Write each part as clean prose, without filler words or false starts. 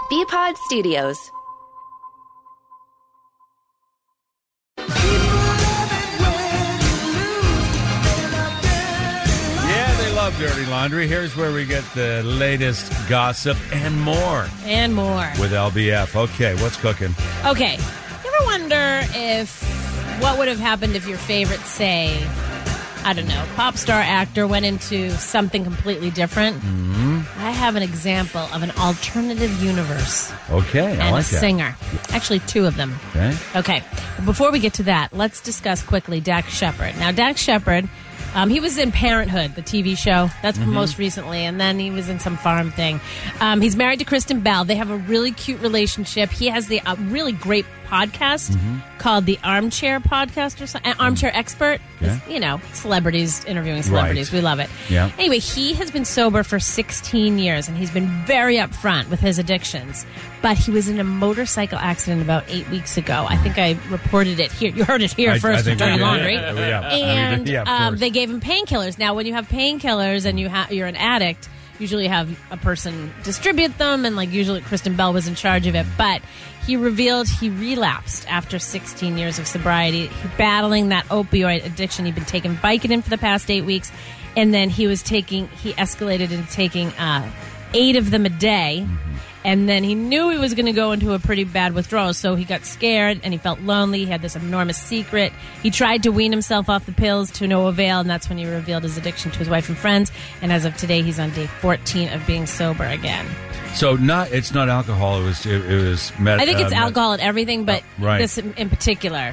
Bpod Studios. Dirty Laundry. Here's where we get the latest gossip and more. And more. With LBF. Okay, what's cooking? Okay. You ever wonder what would have happened if your favorite, say, I don't know, pop star actor went into something completely different? Mm-hmm. I have an example of an alternative universe. Okay, and I like a that. singer. Actually, two of them. Okay. But before we get to that, let's discuss quickly Dax Shepard. Now, Dax Shepard... he was in Parenthood, the TV show. That's most recently. And then he was in some farm thing. He's married to Kristen Bell. They have a really cute relationship. He has the really great podcast called the Armchair Podcast or something. Armchair Expert. Yeah. You know, celebrities interviewing celebrities. Right. We love it. Yeah. Anyway, he has been sober for 16 years, and he's been very upfront with his addictions. But he was in a motorcycle accident about 8 weeks ago. I think I reported it here. You heard it here first with Dirty Laundry. And they gave him painkillers. Now, when you have painkillers and you're an addict, usually you have a person distribute them, and usually Kristen Bell was in charge of it. But he revealed he relapsed after 16 years of sobriety, battling that opioid addiction. He'd been taking Vicodin for the past 8 weeks, and then he escalated into taking 8 of them a day. And then he knew he was going to go into a pretty bad withdrawal, so he got scared and he felt lonely. He had this enormous secret. He tried to wean himself off the pills to no avail, and that's when he revealed his addiction to his wife and friends. And as of today, he's on day 14 of being sober again. So it's not alcohol. It was I think it's alcohol and everything, but right. This in particular,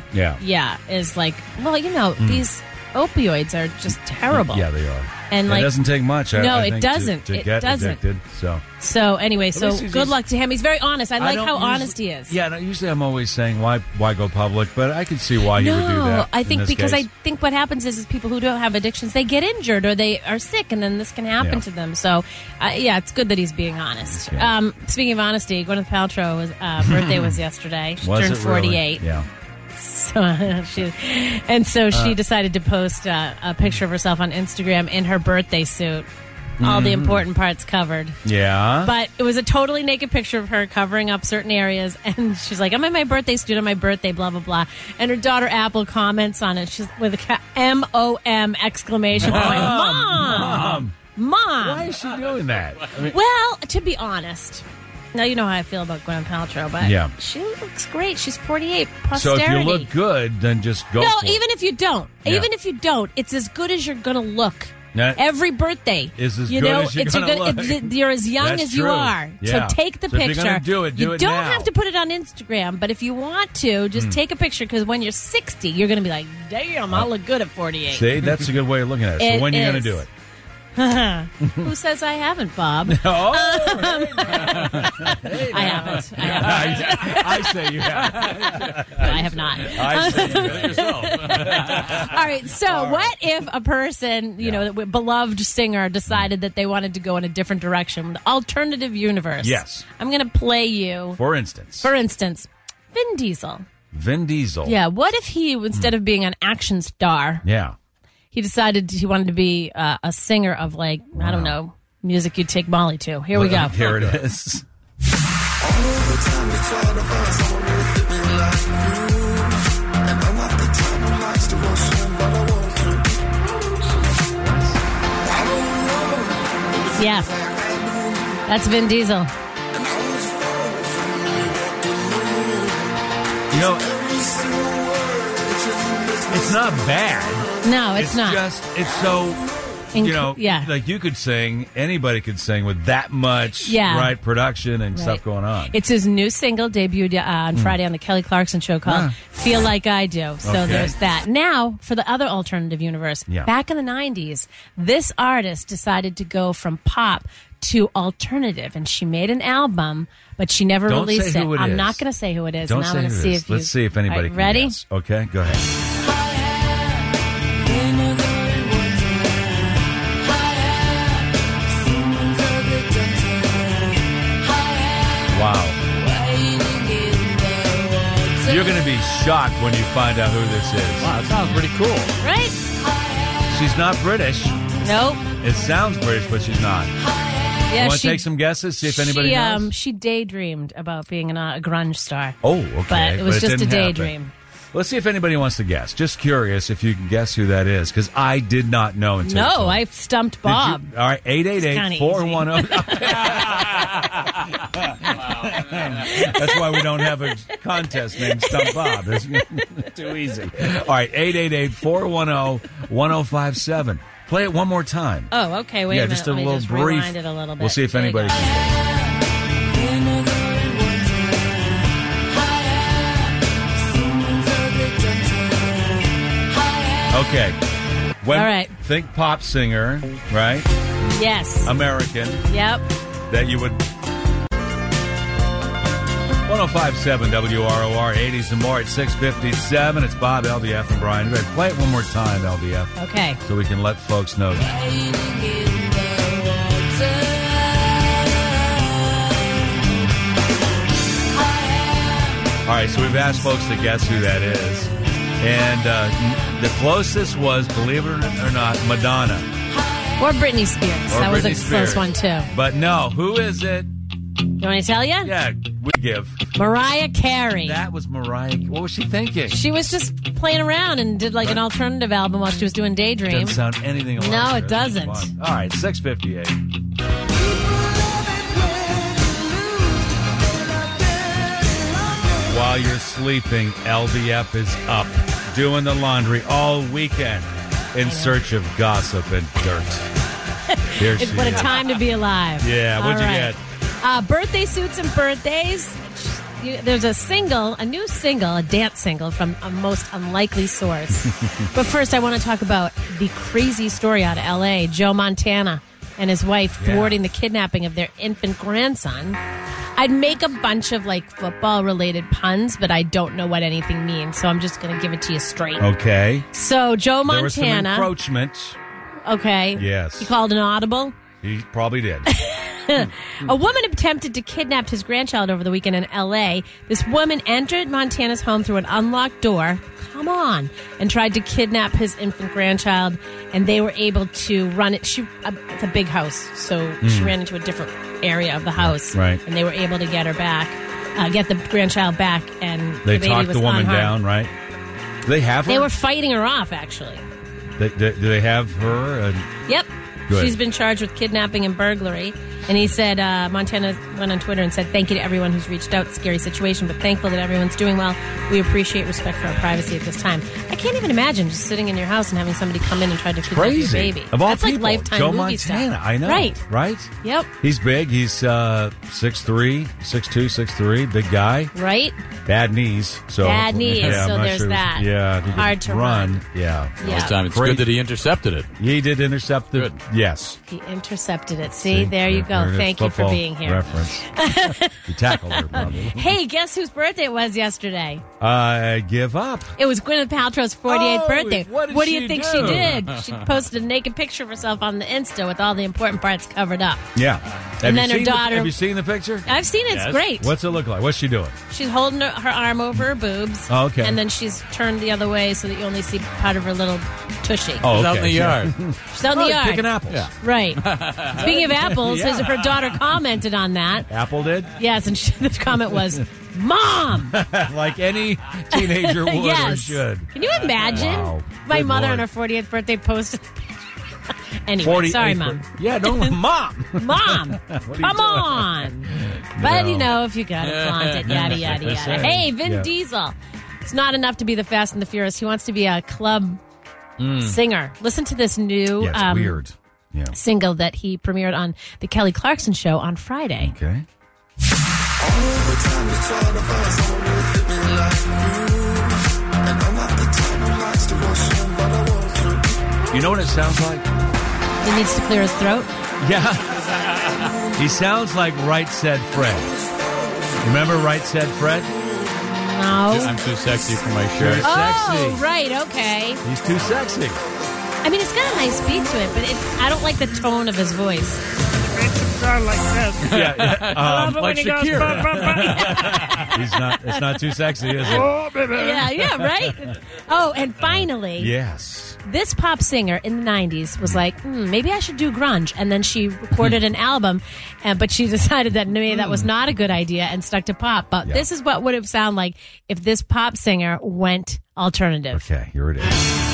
is these opioids are just terrible. Yeah, they are. And it doesn't take much. I think, it doesn't. To get addicted. So anyway, good luck to him. He's very honest. I like how honest he is. Yeah, usually I'm always saying why go public, but I can see why he would do that. I think because I think what happens is people who don't have addictions, they get injured or they are sick, and then this can happen to them. So it's good that he's being honest. Okay. Speaking of honesty, Gwyneth Paltrow's birthday was yesterday. She turned 48. Really? Yeah. She decided to post a picture of herself on Instagram in her birthday suit. All the important parts covered. Yeah. But it was a totally naked picture of her covering up certain areas. And she's like, I'm in my birthday suit on my birthday, blah, blah, blah. And her daughter, Apple, comments on it. She's with a M-O-M exclamation point. Mom! Why is she doing that? Well, to be honest... Now you know how I feel about Gwyneth Paltrow, but she looks great. She's 48. Posterity. So if you look good, then just go for it. No, even if you don't. Even if you don't, it's as good as you're going to look. Every birthday is as good as you're going to look. You're as young That's as you true. are. Yeah. So take the picture. If you're going to do it, you don't now. have to put it on Instagram, but if you want to, just take a picture, because when you're 60, you're going to be like, damn, I look good at 48. See, that's a good way of looking at it. So when are you going to do it? Who says I haven't, Bob? I haven't. I say you haven't. No, I have not. I say you have yourself. All right. So, what if a person, a beloved singer, decided that they wanted to go in a different direction, the alternative universe? Yes. I'm going to play you. For instance, Vin Diesel. Vin Diesel. Yeah. What if he, instead of being an action star, he decided he wanted to be a singer of, I don't know, music you'd take Molly to. Here we go. Here it is. Yeah. That's Vin Diesel. It's not bad. No, it's not. It's so, like you could sing, anybody could sing with that much production and stuff going on. It's his new single, debuted on Friday on the Kelly Clarkson Show, called Feel Like I Do. So there's that. Now, for the other alternative universe, back in the 90s, this artist decided to go from pop to alternative, and she made an album, but she never released it. I'm not going to say who it is. Don't say who it is. Let's see if anybody can ready? Guess. Okay, go ahead. Wow. You're going to be shocked when you find out who this is. Wow, that sounds pretty cool. Right? She's not British. Nope. It sounds British, but she's not. Yeah, you want to take some guesses? See if anybody knows? She daydreamed about being a grunge star. Oh, okay. But it was just a daydream. Let's see if anybody wants to guess. Just curious if you can guess who that is, because I did not know until No, I stumped Bob. All right, 888-410. That's why we don't have a contest named Stump Bob. It's too easy. All right, 888-410-1057. Play it one more time. Oh, okay. Wait a minute. Just a Let me little just brief. Rewind it a little bit. We'll see if anybody can guess. Okay. All right. Think pop singer, right? Yes. American. Yep. That you would... 105.7 WROR, 80s and more at 6:57. It's Bob, LDF, and Brian. Go ahead, play it one more time, LDF. Okay. So we can let folks know that. All right, so we've asked folks to guess who that is. And the closest was, believe it or not, Madonna. Or Britney Spears. That was a close one, too. But no, who is it? You want me to tell you? Yeah, we give. Mariah Carey. That was Mariah. What was she thinking? She was just playing around and did an alternative album while she was doing Daydream. Doesn't sound anything like No, her. it doesn't. All right, 6:58. While you're sleeping, LDF is up, doing the laundry all weekend in search of gossip and dirt. What a time to be alive. Yeah, what'd you get? Birthday suits and birthdays. There's a new single, a dance single from a most unlikely source. But first, I want to talk about the crazy story out of L.A. Joe Montana and his wife thwarting the kidnapping of their infant grandson. I'd make a bunch of football-related puns, but I don't know what anything means, so I'm just going to give it to you straight. Okay. So Joe Montana. There was some encroachment. Okay. Yes. He called an audible. He probably did. A woman attempted to kidnap his grandchild over the weekend in L.A. This woman entered Montana's home through an unlocked door. Come on. And tried to kidnap his infant grandchild, and they were able to run it. It's a big house, so she ran into a different area of the house. Right. And they were able to get her back, get the grandchild back, and they the baby talked was the woman unharmed. down, right? Do they have her? They were fighting her off, actually. Do they have her? Yep. Good. She's been charged with kidnapping and burglary. And he said, Montana went on Twitter and said, "Thank you to everyone who's reached out. Scary situation, but thankful that everyone's doing well. We appreciate respect for our privacy at this time." I can't even imagine just sitting in your house and having somebody come in and try to kidnap your baby. Of all That's people, like Lifetime Joe movie Montana, stuff. I know. Right? Yep. He's big. He's 6'3", 6'2", 6'3", big guy. Right? Bad knees. Bad knees, yeah, so there's sure. that. Yeah. He hard to run. Yeah. Yeah. Time. It's good that he intercepted it. He did intercept it. Yes. He intercepted it. See, there you go. Thank you for being here. Reference. You tackled her, probably. Hey, guess whose birthday it was yesterday? Give up. It was Gwyneth Paltrow's 48th birthday. What do you think she did? She posted a naked picture of herself on the Insta with all the important parts covered up. Yeah. And then her daughter. Have you seen the picture? I've seen it. It's great. What's it look like? What's she doing? She's holding her arm over her boobs. Oh, okay. And then she's turned the other way so that you only see part of her little tushy. Oh, okay. She's out in the yard. She's out in the yard. Picking apples. Yeah. Right. Speaking of apples, her daughter commented on that. Apple did? Yes, and the comment was, "Mom!" Like any teenager would or should. Can you imagine? Wow. My Good mother Lord. on her 40th birthday posted. Anyway, sorry, Mom. Yeah, don't. Mom! Mom! Come on! But, if you got to flaunt it, yada, yada, yada. Hey, Vin Diesel. It's not enough to be the Fast and the Furious. He wants to be a club singer. Listen to this new weird. single that he premiered on the Kelly Clarkson Show on Friday. Okay. You know what it sounds like? He needs to clear his throat? Yeah. He sounds like Right Said Fred. Remember Right Said Fred? No. I'm too sexy for my shirt. Oh, Sexy. right, okay. He's too sexy. I mean, it's got a nice beat to it, but I don't like the tone of his voice. It makes him sound like this. Like Shakira. It's not too sexy, is it? Oh, baby. Yeah, right? Oh, and finally. Yes. This pop singer in the 90s was like, maybe I should do grunge. And then she recorded an album, but she decided that maybe that was not a good idea and stuck to pop. But this is what would have sounded like if this pop singer went alternative. Okay, here it is.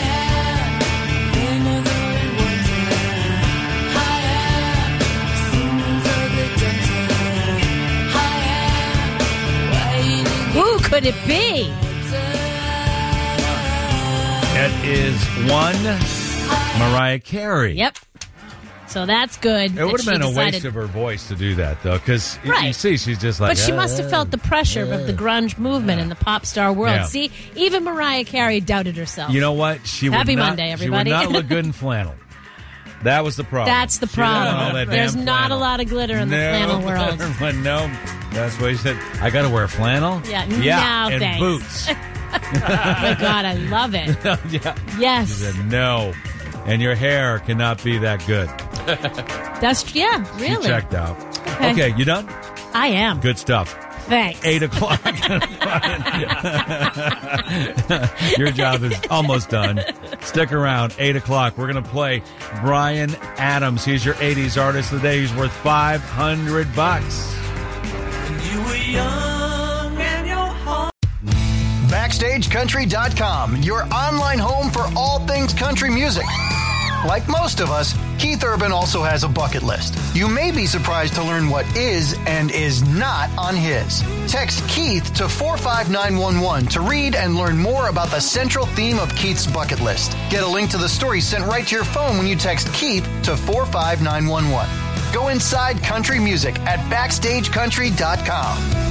Who could it be? It is one Mariah Carey. Yep. So that's good. It would have been a waste of her voice to do that, though, because you see, she's just like. But she must have felt the pressure of the grunge movement in the pop star world. Yeah. See, even Mariah Carey doubted herself. You know what? Happy Monday, everybody. She would not look good in flannel. That was the problem. That's the problem. There's not a lot of glitter in the flannel world. No, that's what he said. I got to wear flannel? Yeah, and thanks. boots. Oh, my God, I love it. Yeah. Yes. She said, no. And your hair cannot be that good. Really. She checked out. Okay, you done? I am. Good stuff. Thanks. 8 o'clock. Your job is almost done. Stick around. 8 o'clock. We're going to play Bryan Adams. He's your 80s artist of the day. He's worth $500. You were young and your heart. BackstageCountry.com, your online home for all things country music. Like most of us, Keith Urban also has a bucket list. You may be surprised to learn what is and is not on his. Text Keith to 45911 to read and learn more about the central theme of Keith's bucket list. Get a link to the story sent right to your phone when you text Keith to 45911. Go inside country music at BackstageCountry.com.